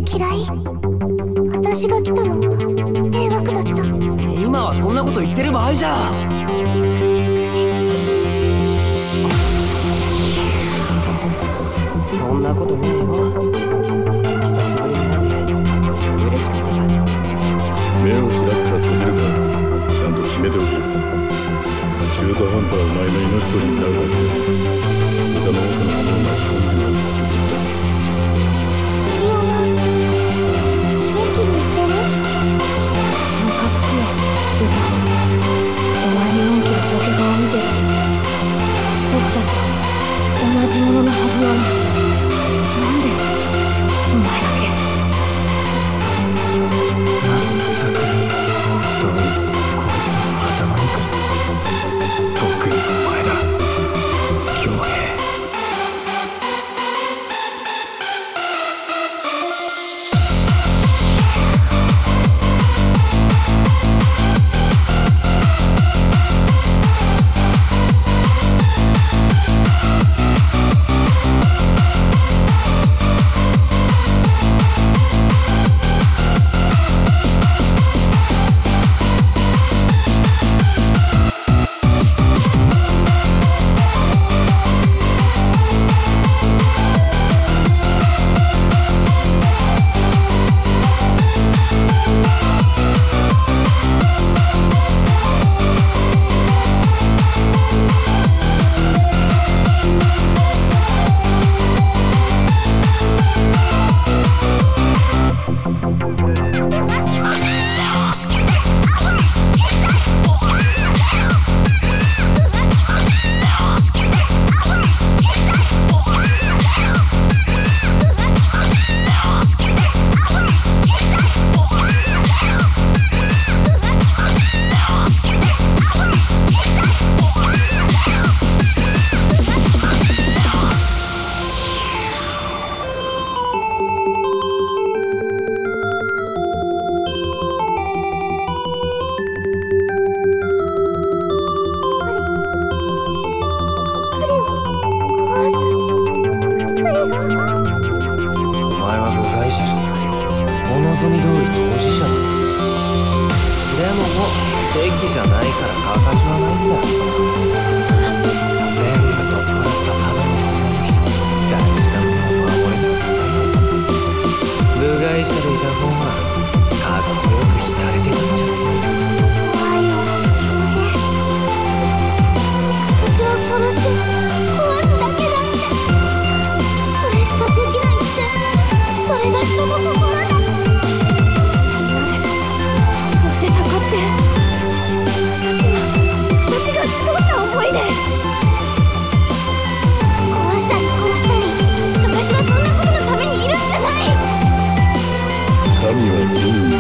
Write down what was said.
嫌い。私が来たの迷惑だった。 今はそんなこと言ってる場合じゃ。そんなことねえよ。久しぶりに会えて嬉しかったさ。 目を開くか閉じるかちゃんと決めておけ。中途半端はお前の命取りになるだけだ。他の多くのものを巻き込んじまう。 キリオは元気にしてる？ ムカつくよ、ルカ。お前にのんきなポケカを見てる。僕たちは同じもののはずなのに、なんでお前だけ。 まったくどいつもこいつも頭にくる。特にお前だ、恭平。 神は手に